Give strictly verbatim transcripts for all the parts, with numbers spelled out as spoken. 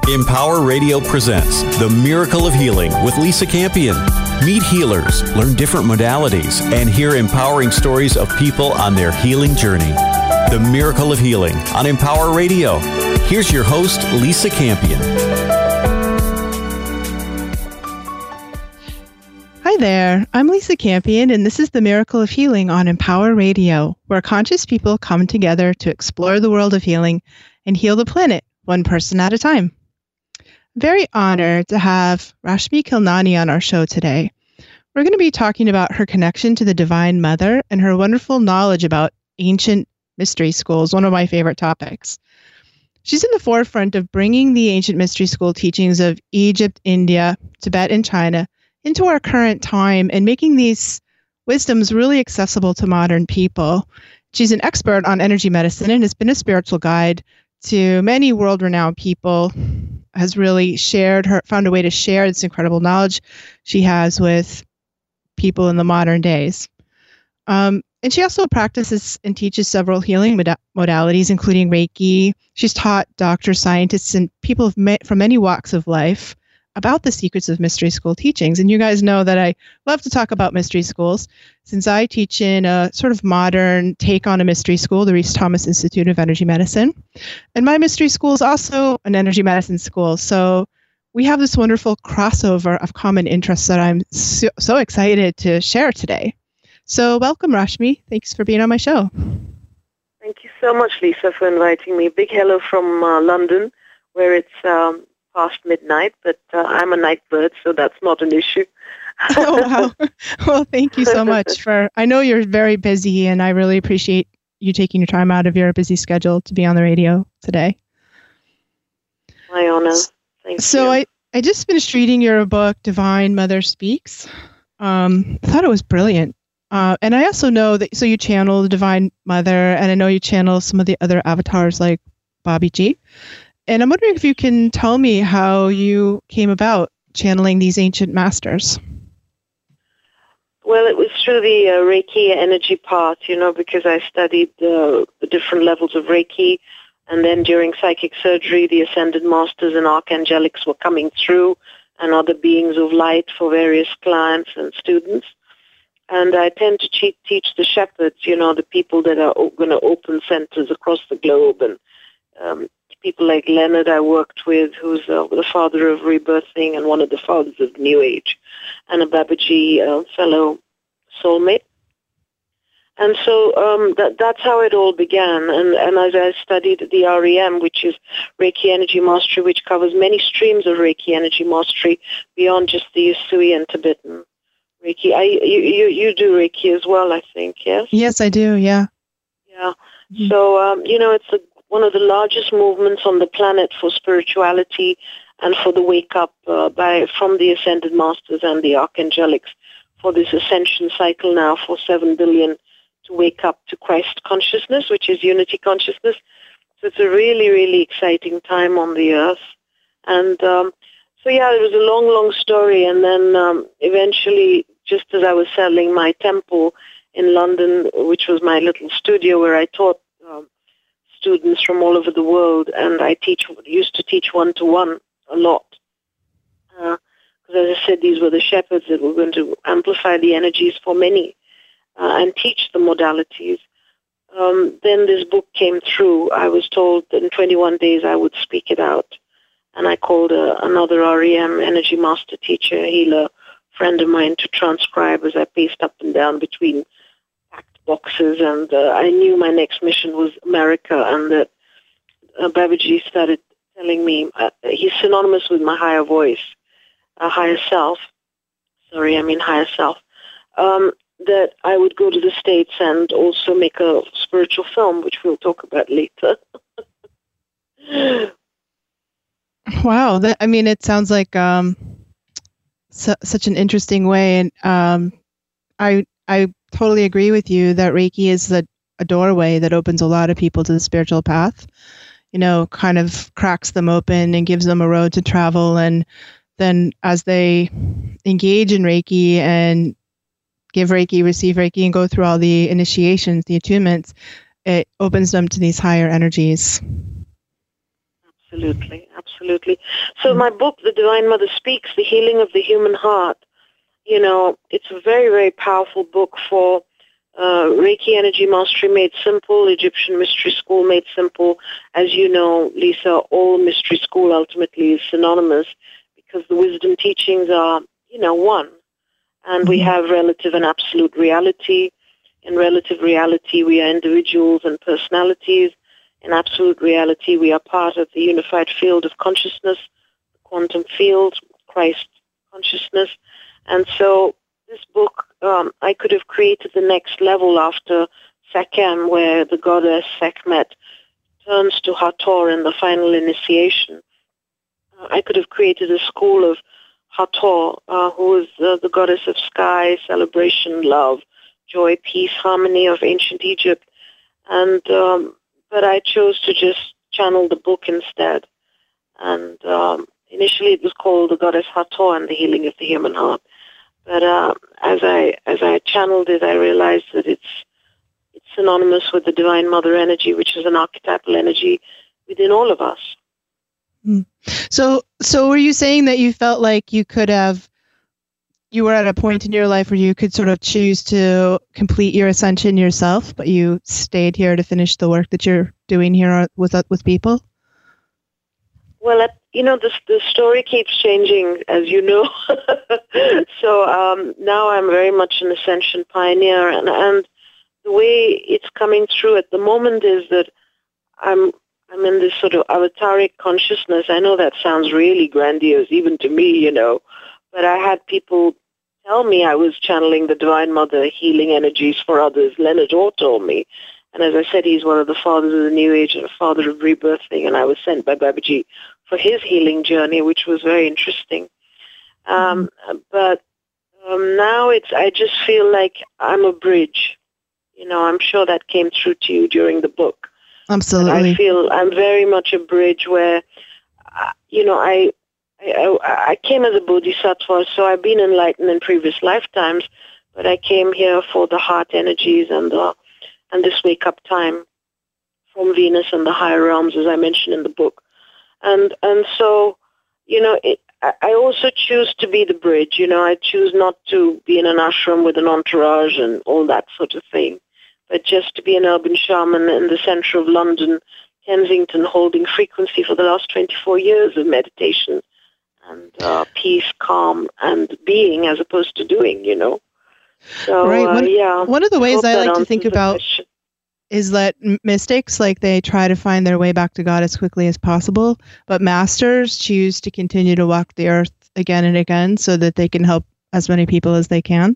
Empower Radio presents The Miracle of Healing with Lisa Campion. Meet healers, learn different modalities, and hear empowering stories of people on their healing journey. The Miracle of Healing on Empower Radio. Here's your host, Lisa Campion. Hi there, I'm Lisa Campion, and this is The Miracle of Healing on Empower Radio, where conscious people come together to explore the world of healing and heal the planet, one person at a time. I'm very honored to have Rashmi Khilnani on our show today. We're going to be talking about her connection to the Divine Mother and her wonderful knowledge about ancient mystery schools, one of my favorite topics. She's in the forefront of bringing the ancient mystery school teachings of Egypt, India, Tibet, and China into our current time and making these wisdoms really accessible to modern people. She's an expert on energy medicine and has been a spiritual guide to many world-renowned people, has really shared her, found a way to share this incredible knowledge she has with people in the modern days. Um, and she also practices and teaches several healing mod- modalities, including Reiki. She's taught doctors, scientists, and people of ma- from many walks of life about the secrets of mystery school teachings. And you guys know that I love to talk about mystery schools, since I teach in a sort of modern take on a mystery school, the Reese Thomas Institute of Energy Medicine. And my mystery school is also an energy medicine school. So we have this wonderful crossover of common interests that I'm so, so excited to share today. So welcome, Rashmi. Thanks for being on my show. Thank you so much, Lisa, for inviting me. Big hello from uh, London, where it's um, past midnight, but uh, I'm a night bird, so that's not an issue. Oh, wow. Well, thank you so much for, I know you're very busy, and I really appreciate you taking your time out of your busy schedule to be on the radio today. My honor. Thank so you. So I, I just finished reading your book, Divine Mother Speaks. Um, I thought it was brilliant. Uh, and I also know that, so you channel the Divine Mother, and I know you channel some of the other avatars like Bobby G. And I'm wondering if you can tell me how you came about channeling these ancient masters. Well, it was through the uh, Reiki energy part, you know, because I studied uh, the different levels of Reiki, and then during psychic surgery, the ascended masters and archangelics were coming through, and other beings of light for various clients and students. And I tend to te- teach the shepherds, you know, the people that are o- going to open centers across the globe, and um, people like Leonard I worked with, who's uh, the father of rebirthing and one of the fathers of New Age, and a Babaji uh, fellow soulmate. And so um, that, that's how it all began. And, and as I studied the R E M, which is Reiki Energy Mastery, which covers many streams of Reiki Energy Mastery beyond just the Usui and Tibetan Reiki. I, you, you, you do Reiki as well, I think, yes? Yes, I do, yeah. Yeah. Mm-hmm. So, um, you know, it's a one of the largest movements on the planet for spirituality and for the wake-up uh, by from the Ascended Masters and the Archangelics for this ascension cycle now for seven billion to wake up to Christ consciousness, which is unity consciousness. So it's a really, really exciting time on the earth. And um, so, yeah, it was a long, long story. And then um, eventually, just as I was selling my temple in London, which was my little studio where I taught um, students from all over the world, and I teach used to teach one-to-one a lot. Because uh, as I said, these were the shepherds that were going to amplify the energies for many uh, and teach the modalities. Um, then this book came through. I was told that in twenty-one days I would speak it out. And I called uh, another R E M, energy master teacher, healer, friend of mine to transcribe as I paced up and down between boxes, and uh, I knew my next mission was America, and that uh, Babaji started telling me, uh, he's synonymous with my higher voice, uh, higher self, sorry, I mean higher self, um, that I would go to the States and also make a spiritual film, which we'll talk about later. Wow, that, I mean, it sounds like um, su- such an interesting way, and um, I I totally agree with you that Reiki is a, a doorway that opens a lot of people to the spiritual path. You know, kind of cracks them open and gives them a road to travel, and then as they engage in Reiki and give Reiki, receive Reiki, and go through all the initiations, the attunements, it opens them to these higher energies. Absolutely, absolutely. So my book, The Divine Mother Speaks, The Healing of the Human Heart, you know, it's a very, very powerful book for uh, Reiki Energy Mastery made simple, Egyptian Mystery School made simple. As you know, Lisa, all Mystery School ultimately is synonymous because the wisdom teachings are, you know, one. And we have relative and absolute reality. In relative reality, we are individuals and personalities. In absolute reality, we are part of the unified field of consciousness, the quantum field, Christ consciousness. And so this book, um, I could have created the next level after Sekhem, where the goddess Sekhmet turns to Hathor in the final initiation. Uh, I could have created a school of Hathor, uh, who is uh, the goddess of sky, celebration, love, joy, peace, harmony of ancient Egypt. And um, but I chose to just channel the book instead. And um, initially it was called The Goddess Hathor and the Healing of the Human Heart. But uh, as I as I channeled it, I realized that it's it's synonymous with the Divine Mother energy, which is an archetypal energy within all of us. Mm. So, so were you saying that you felt like you could have, you were at a point in your life where you could sort of choose to complete your ascension yourself, but you stayed here to finish the work that you're doing here with with people? Well, at, you know, the the story keeps changing, as you know. So um, now I'm very much an ascension pioneer, and and the way it's coming through at the moment is that I'm. I'm in this sort of avataric consciousness. I know that sounds really grandiose, even to me, you know, but I had people tell me I was channeling the Divine Mother healing energies for others. Leonard Orr told me. And as I said, he's one of the fathers of the New Age and a father of rebirthing, and I was sent by Babaji for his healing journey, which was very interesting. Um, mm-hmm. But um, now it's, I just feel like I'm a bridge. You know, I'm sure that came through to you during the book. Absolutely. I feel I'm very much a bridge where, uh, you know, I, I I came as a bodhisattva, so I've been enlightened in previous lifetimes, but I came here for the heart energies and the, and this wake-up time from Venus and the higher realms, as I mentioned in the book. And and so, you know, it, I, I also choose to be the bridge. You know, I choose not to be in an ashram with an entourage and all that sort of thing, but just to be an urban shaman in the center of London, Kensington, holding frequency for the last twenty-four years of meditation and uh, peace, calm, and being as opposed to doing, you know. So, right. One, uh, yeah. One of the ways I, I like to think about question. is that mystics, like they try to find their way back to God as quickly as possible, but masters choose to continue to walk the earth again and again so that they can help as many people as they can.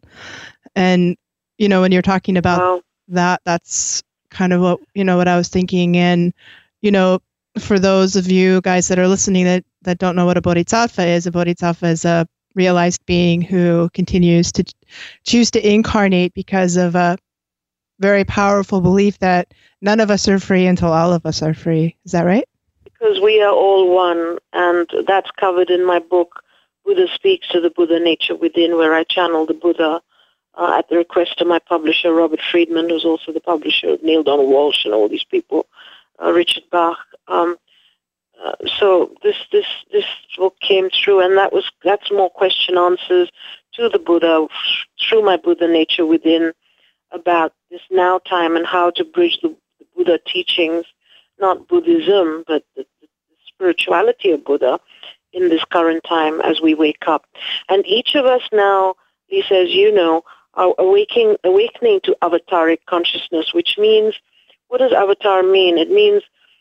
And, you know, when you're talking about wow. that, that's kind of what, you know, what I was thinking. And, you know, for those of you guys that are listening that, that don't know what a bodhisattva is, a bodhisattva is a realized being who continues to choose to incarnate because of a very powerful belief that none of us are free until all of us are free. Is that right? Because we are all one, and that's covered in my book, Buddha Speaks to the Buddha Nature Within, where I channel the Buddha uh, at the request of my publisher, Robert Friedman, who's also the publisher of Neil Donald Walsh and all these people, uh, Richard Bach. Um, uh, so this this this book came through, and that was that's more question answers to the Buddha through my Buddha Nature Within, about this now time and how to bridge the, the Buddha teachings, not Buddhism, but the, the spirituality of Buddha in this current time as we wake up. And each of us now, Lisa, as you know, are awakening, awakening to avataric consciousness, which means, what does avatar mean? It means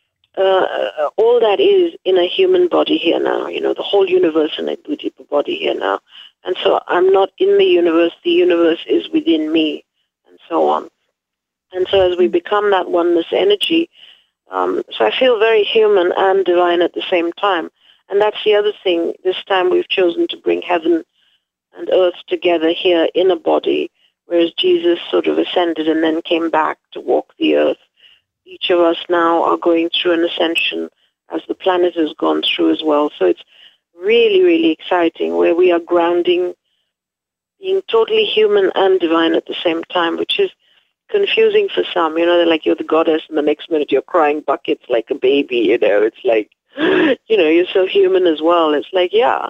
uh, all that is in a human body here now, you know, the whole universe in a Buddha body here now. And so I'm not in the universe, the universe is within me, and so on. And so as we become that oneness energy, um, so I feel very human and divine at the same time. And that's the other thing. This time we've chosen to bring heaven and earth together here in a body, whereas Jesus sort of ascended and then came back to walk the earth. Each of us now are going through an ascension as the planet has gone through as well. So it's really, really exciting where we are grounding, being totally human and divine at the same time, which is confusing for some. You know, they're like, you're the goddess, and the next minute you're crying buckets like a baby, you know. It's like, you know, you're so human as well. It's like, yeah.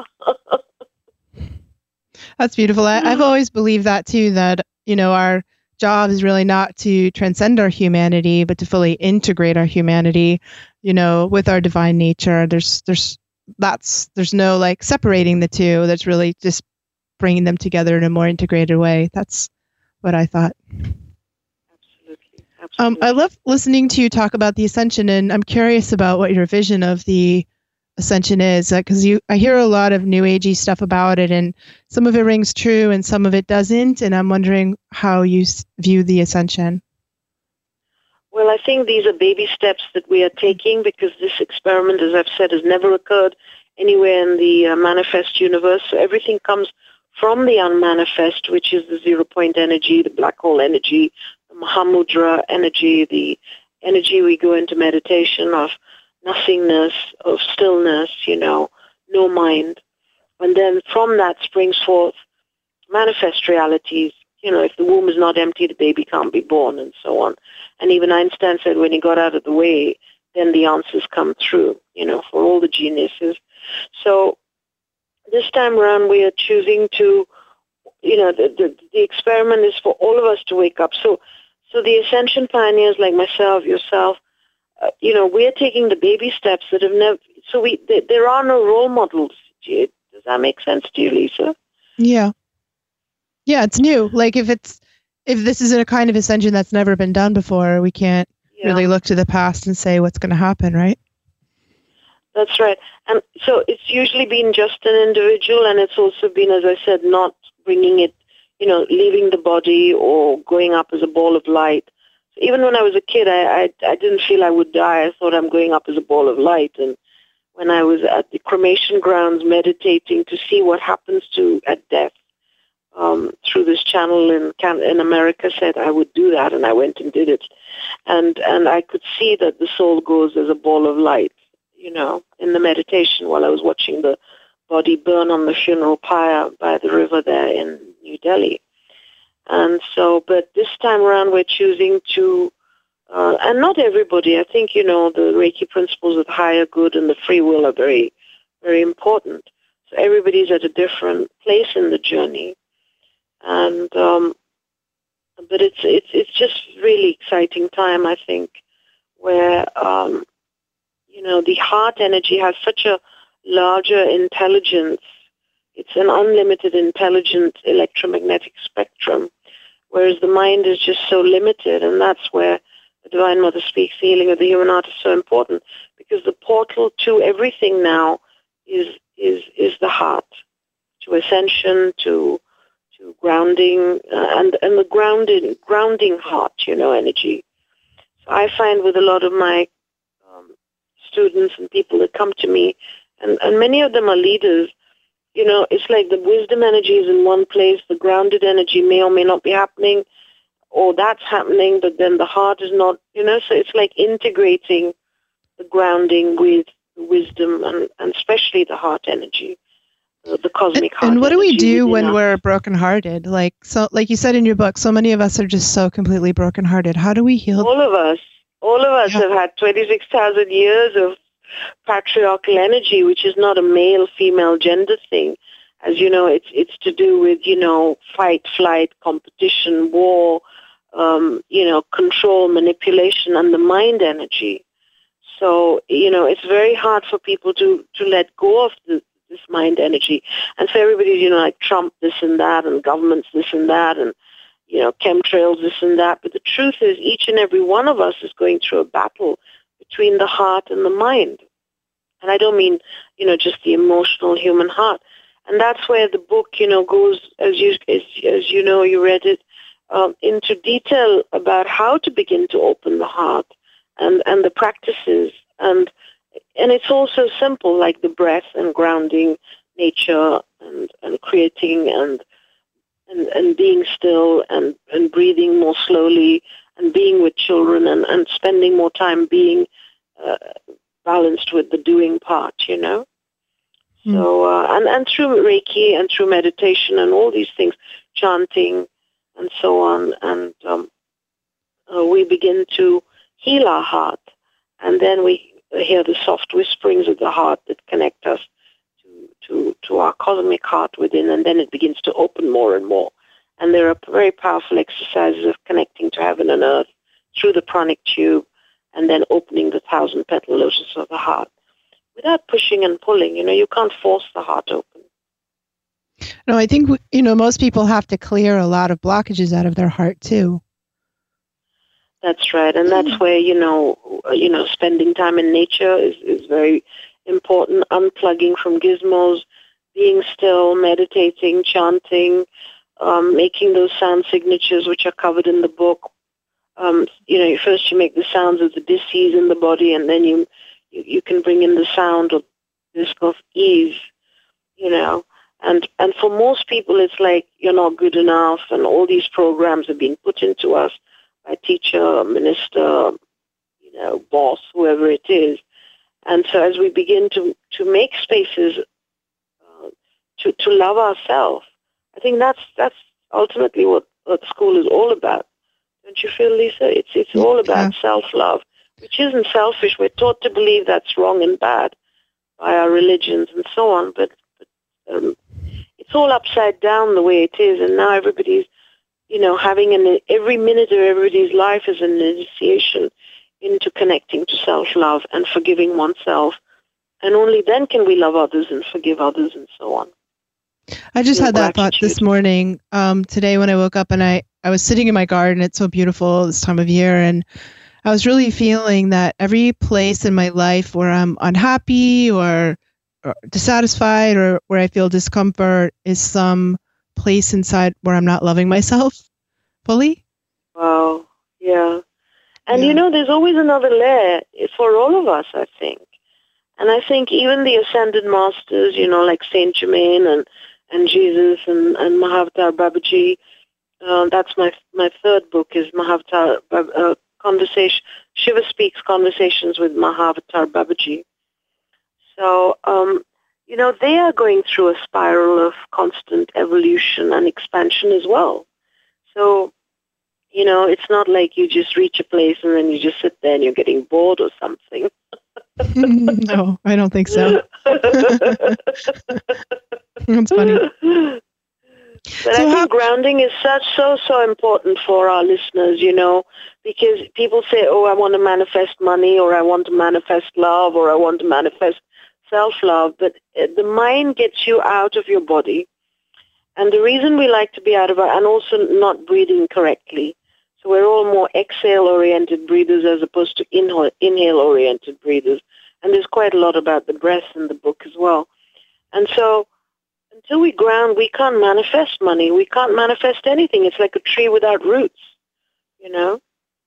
That's beautiful. I, I've always believed that too, that, you know, our job is really not to transcend our humanity, but to fully integrate our humanity, you know, with our divine nature. There's, there's, that's, there's no like separating the two. That's really just bringing them together in a more integrated way. That's what I thought. Absolutely. Absolutely. Um, I love listening to you talk about the ascension, and I'm curious about what your vision of the ascension is, because uh, you, I hear a lot of new agey stuff about it, and some of it rings true and some of it doesn't, and I'm wondering how you s- view the ascension. Well, I think these are baby steps that we are taking, because this experiment, as I've said, has never occurred anywhere in the uh, manifest universe. So everything comes from the unmanifest, which is the zero-point energy, the black hole energy, the Mahamudra energy, the energy we go into meditation of nothingness, of stillness, you know, no mind. And then from that springs forth manifest realities. You know, if the womb is not empty, the baby can't be born, and so on. And even Einstein said when he got out of the way, then the answers come through, you know, for all the geniuses. So this time around, we are choosing to, you know, the, the, the experiment is for all of us to wake up. So, so the ascension pioneers like myself, yourself, uh, you know, we're taking the baby steps that have never, so we, th- there are no role models. Does that make sense to you, Lisa? Yeah. Yeah, it's new. Like if it's, if this is a kind of ascension that's never been done before, we can't yeah. really look to the past and say what's going to happen, right? That's right. And so it's usually been just an individual, and it's also been, as I said, not bringing it, you know, leaving the body or going up as a ball of light. So even when I was a kid, I, I, I didn't feel I would die. I thought I'm going up as a ball of light. And when I was at the cremation grounds meditating to see what happens to at death, um, through this channel in Can- in America, said I would do that, and I went and did it. And and I could see that the soul goes as a ball of light, you know, in the meditation while I was watching the body burn on the funeral pyre by the river there in New Delhi. And so, but this time around we're choosing to, uh, and not everybody, I think, you know, the Reiki principles of higher good and the free will are very, very important. So everybody's at a different place in the journey. And, um, but it's, it's, it's just really exciting time, I think, where, um, you know, the heart energy has such a larger intelligence. It's an unlimited intelligent electromagnetic spectrum, whereas the mind is just so limited, and that's where the Divine Mother speaks, the healing of the human heart is so important, because the portal to everything now is is is the heart, to ascension, to to grounding, uh, and and the grounding grounding heart, you know, energy. So I find with a lot of my um, students and people that come to me, and, and many of them are leaders, you know, it's like the wisdom energy is in one place, the grounded energy may or may not be happening, or that's happening, but then the heart is not, you know, so it's like integrating the grounding with the wisdom and, and especially the heart energy, uh, the cosmic and, heart and what do we do when us. we're brokenhearted? Like, so, like you said in your book, so many of us are just so completely brokenhearted. How do we heal? All of us, all of us yeah. have had twenty-six thousand years of patriarchal energy, which is not a male-female gender thing. As you know, it's it's to do with, you know, fight, flight, competition, war, um, you know, control, manipulation, and the mind energy. So, you know, it's very hard for people to, to let go of the, this mind energy. And so everybody's, you know, like Trump this and that, and governments this and that, and, you know, chemtrails this and that. But the truth is each and every one of us is going through a battle between the heart and the mind. And I don't mean, you know, just the emotional human heart. And that's where the book, you know, goes, as you as, as you know, you read it, um, into detail about how to begin to open the heart and, and the practices. And and it's also simple, like the breath and grounding nature and, and creating and, and and being still and, and breathing more slowly and being with children and, and spending more time being uh, balanced with the doing part, you know. Mm. So, uh, and, and through Reiki and through meditation and all these things, chanting and so on, and um, uh, we begin to heal our heart. And then we, hear the soft whisperings of the heart that connect us to, to, to our cosmic heart within, and then it begins to open more and more. And there are very powerful exercises of connecting to heaven and earth through the pranic tube, and then opening the thousand petal lotus of the heart without pushing and pulling. You know, you can't force the heart open. No, I think, you know, most people have to clear a lot of blockages out of their heart too. That's right. And that's where, you know, you know, spending time in nature is, is very important. Unplugging from gizmos, being still, meditating, chanting, um, making those sound signatures which are covered in the book. Um, you know, first you make the sounds of the dis-ease in the body, and then you, you you can bring in the sound of this of ease, you know. And and for most people, it's like you're not good enough, and all these programs have been put into us by teacher, minister, you know, boss, whoever it is. And so as we begin to, to make spaces uh, to to love ourselves, I think that's that's ultimately what, what school is all about. Don't you feel, Lisa? It's it's all about yeah. self-love, which isn't selfish. We're taught to believe that's wrong and bad by our religions and so on, but, but um, it's all upside down the way it is, and now everybody's, you know, having an every minute of everybody's life is an initiation into connecting to self-love and forgiving oneself, and only then can we love others and forgive others and so on. I just Your had that gratitude. thought this morning, um, today when I woke up, and I, I was sitting in my garden. It's so beautiful this time of year, and I was really feeling that every place in my life where I'm unhappy or, or dissatisfied or where I feel discomfort is some place inside where I'm not loving myself fully. Wow, yeah. And Yeah. you know, there's always another layer for all of us, I think. And I think even the ascended masters, you know, like Saint Germain and, and Jesus and, and Mahavatar Babaji, uh, that's my my third book, is Mahavatar uh, Conversation. Shiva Speaks Conversations with Mahavatar Babaji. So, um, you know, they are going through a spiral of constant evolution and expansion as well. So, you know, it's not like you just reach a place and then you just sit there and you're getting bored or something. No, I don't think so. That's funny. But So I how- think grounding is such so, so important for our listeners, you know, because people say, oh, I want to manifest money, or I want to manifest love, or I want to manifest self-love. But uh, the mind gets you out of your body. And the reason we like to be out of our, and also not breathing correctly. So we're all more exhale-oriented breathers as opposed to inhale, inhale-oriented breathers. And there's quite a lot about the breath in the book as well. And so until we ground, we can't manifest money. We can't manifest anything. It's like a tree without roots, you know?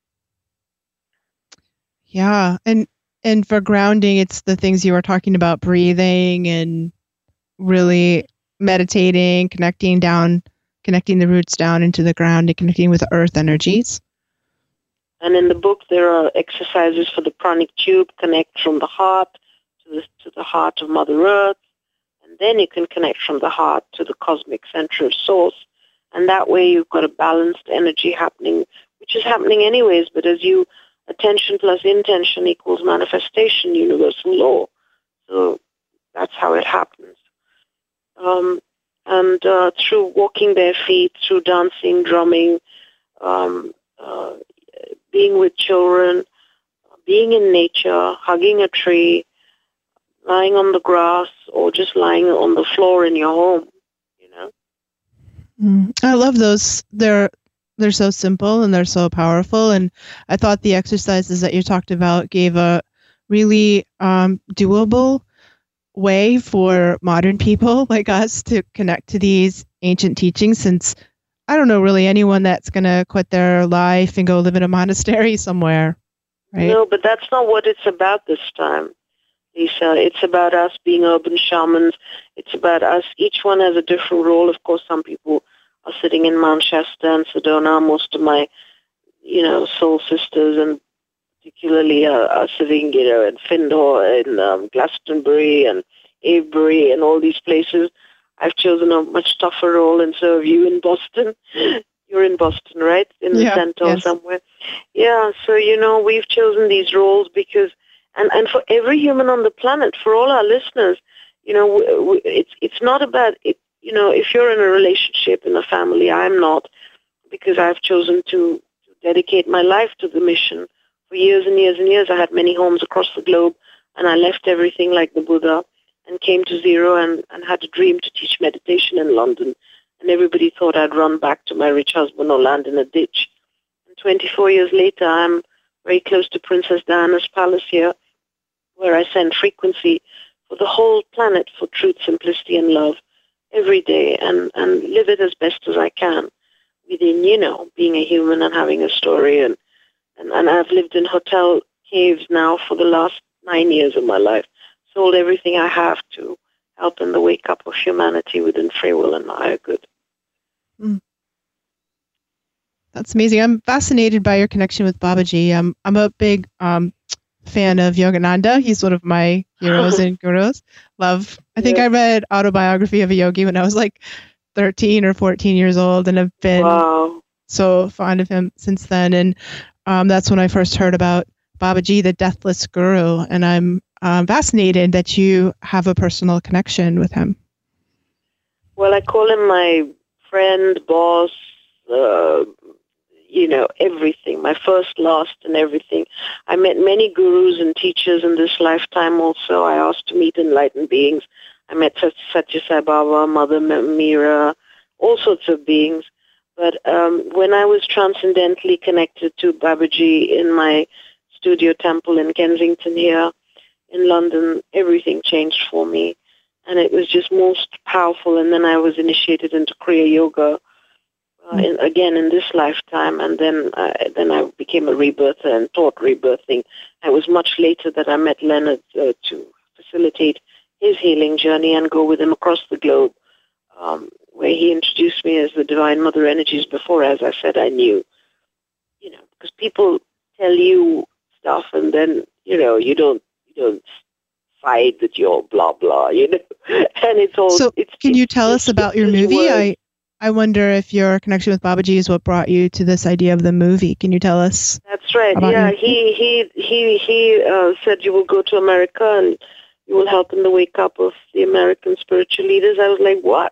Yeah. And, and for grounding, it's the things you were talking about, breathing and really meditating, connecting down, connecting the roots down into the ground and connecting with earth energies. And in the book, there are exercises for the pranic tube, connect from the heart to the, to the heart of Mother Earth. And then you can connect from the heart to the cosmic center of source. And that way you've got a balanced energy happening, which is happening anyways. But as you, attention plus intention equals manifestation, universal law. So that's how it happens. Um, and uh, through walking bare feet, through dancing, drumming, um, uh, being with children, being in nature, hugging a tree, lying on the grass, or just lying on the floor in your home, you know. Mm, I love those. They're they're so simple and they're so powerful. And I thought the exercises that you talked about gave a really um, doable way for modern people like us to connect to these ancient teachings, since I don't know really anyone that's going to quit their life and go live in a monastery somewhere, right? No, but that's not what it's about this time, Lisa. It's about us being urban shamans. It's about us. Each one has a different role. Of course, some people are sitting in Mount Shasta and Sedona. Most of my, you know, soul sisters and particularly uh, are sitting, you know, in Findhorn, in um, Glastonbury and Avebury and all these places. I've chosen a much tougher role, and so have you in Boston. You're in Boston, right? In the Yeah, center yes. somewhere. Yeah, so, you know, we've chosen these roles because, And and for every human on the planet, for all our listeners, you know, w- w- it's it's not about it. You know, if you're in a relationship, in a family, I'm not, because I've chosen to, to dedicate my life to the mission. For years and years and years, I had many homes across the globe, and I left everything like the Buddha and came to zero and, and had a dream to teach meditation in London. And everybody thought I'd run back to my rich husband or land in a ditch. And twenty-four years later, I'm very close to Princess Diana's palace here, where I send frequency for the whole planet for truth, simplicity, and love every day, and, and live it as best as I can within, you know, being a human and having a story. And, and, and I've lived in hotel caves now for the last nine years of my life, sold everything I have to help in the wake-up of humanity within free will and higher good. Mm. That's amazing. I'm fascinated by your connection with Babaji. Um, I'm a big um, fan of Yogananda. He's one of my heroes and gurus. Love. I think yeah. I read Autobiography of a Yogi when I was like thirteen or fourteen years old, and I've been wow. so fond of him since then. And um, that's when I first heard about Babaji, the Deathless Guru. And I'm um, fascinated that you have a personal connection with him. Well, I call him my friend, boss, uh, you know, everything, my first, last, and everything. I met many gurus and teachers in this lifetime also. I asked to meet enlightened beings. I met Satya Sai Baba, Mother Meera, all sorts of beings. But um, when I was transcendentally connected to Babaji in my studio temple in Kensington here in London, everything changed for me. And it was just most powerful. And then I was initiated into Kriya Yoga, uh, in, again in this lifetime. And then, uh, then I became a rebirther and taught rebirthing. It was much later that I met Leonard uh, to facilitate his healing journey and go with him across the globe, um, where he introduced me as the Divine Mother Energies before, as I said, I knew. You know, because people tell you stuff and then, you know, you don't, you don't fight that you're blah, blah, you know, and it's all... So it's, can it's, you tell it's, us about your movie? I, I wonder if your connection with Babaji is what brought you to this idea of the movie. Can you tell us? That's right. Yeah, he he he he uh, said you will go to America and you will help in the wake up of the American spiritual leaders. I was like, what?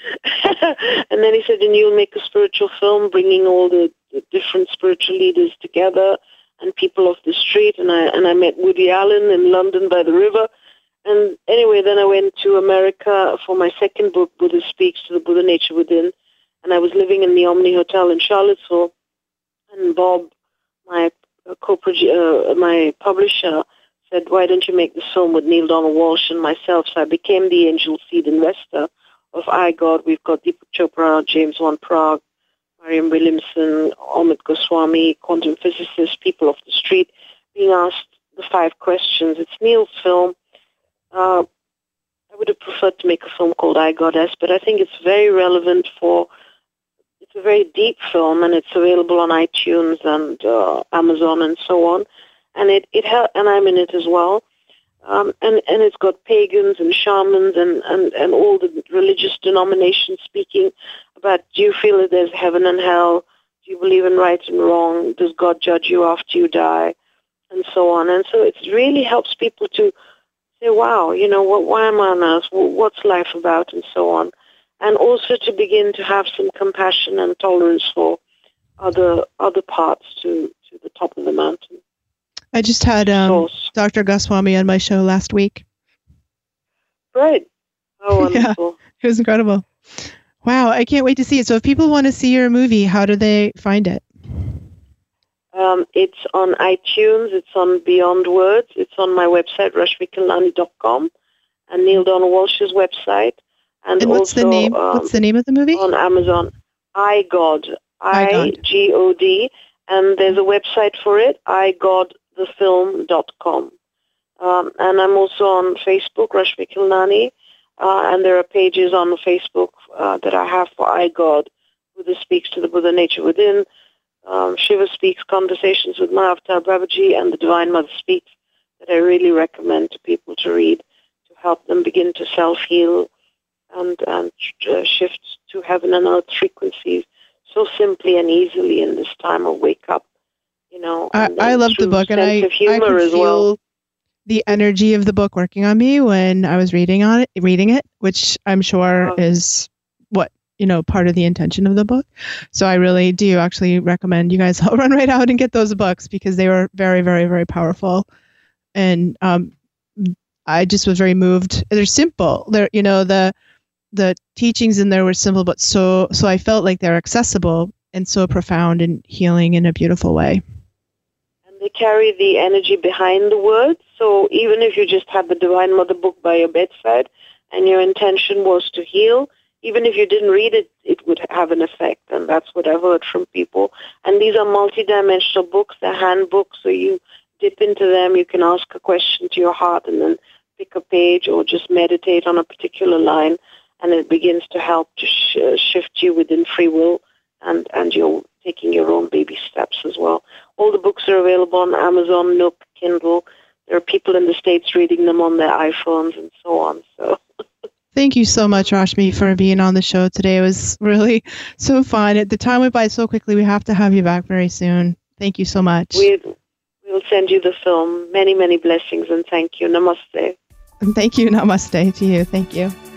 And then he said, and you'll make a spiritual film bringing all the, the different spiritual leaders together and people off the street. And I and I met Woody Allen in London by the river. And anyway, then I went to America for my second book, Buddha Speaks, to the Buddha Nature Within. And I was living in the Omni Hotel in Charlottesville. And Bob, my uh, co uh, my publisher, said, why don't you make this film with Neil Donald Walsh and myself? So I became the angel seed investor of iGod. We've got Deepak Chopra, James Van Praagh, Mariam Williamson, Amit Goswami, quantum physicists, people off the street, being asked the five questions. It's Neil's film. Uh, I would have preferred to make a film called iGoddess, but I think it's very relevant for, it's a very deep film, and it's available on iTunes and uh, Amazon and so on. And it, it ha- and I'm in it as well. Um, and, and it's got pagans and shamans and, and, and all the religious denominations speaking about, do you feel that there's heaven and hell? Do you believe in right and wrong? Does God judge you after you die? And so on. And so it really helps people to say, wow, you know, what, why am I on earth? What's life about? And so on. And also to begin to have some compassion and tolerance for other other paths to, to the top of the mountain. I just had um, Doctor Goswami on my show last week. Right. Oh, wonderful. Yeah, it was incredible. Wow, I can't wait to see it. So if people want to see your movie, how do they find it? Um, it's on iTunes. It's on Beyond Words. It's on my website, rashmi kalnani dot com, and Neil Donald Walsh's website. And, and what's also, the name? Um, what's the name of the movie? On Amazon. iGod. I G O D. And there's a website for it, i god the film dot com. Um, and I'm also on Facebook, Rashmi Kalnani. Uh, and there are pages on Facebook uh, that I have for iGod, Buddha Speaks to the Buddha Nature Within, um, Shiva Speaks, Conversations with my Avatar Babaji, and the Divine Mother Speaks, that I really recommend to people to read to help them begin to self-heal and, and uh, shift to heaven and earth frequencies so simply and easily in this time of wake up. You know, I, I love the book, and I, I can feel, well. the energy of the book working on me when I was reading on it, reading it, which I'm sure Oh. is what, you know, part of the intention of the book. So I really do actually recommend you guys all run right out and get those books because they were very, very, very powerful. And um, I just was very moved. They're simple. They're, you know, the the teachings in there were simple, but so so I felt like they're accessible and so profound and healing in a beautiful way. And they carry the energy behind the words. So even if you just had the Divine Mother book by your bedside and your intention was to heal, even if you didn't read it, it would have an effect. And that's what I've heard from people. And these are multidimensional books. They're handbooks, so you dip into them. You can ask a question to your heart and then pick a page or just meditate on a particular line, and it begins to help to sh- shift you within free will, and, and you're taking your own baby steps as well. All the books are available on Amazon, Nook, Kindle. There are people in the States reading them on their iPhones and so on. So, Thank you so much, Rashmi, for being on the show today. It was really so fun. The time went by so quickly. We have to have you back very soon. Thank you so much. we we'll send you the film. Many, many blessings, and thank you. Namaste. And thank you. Namaste to you. Thank you.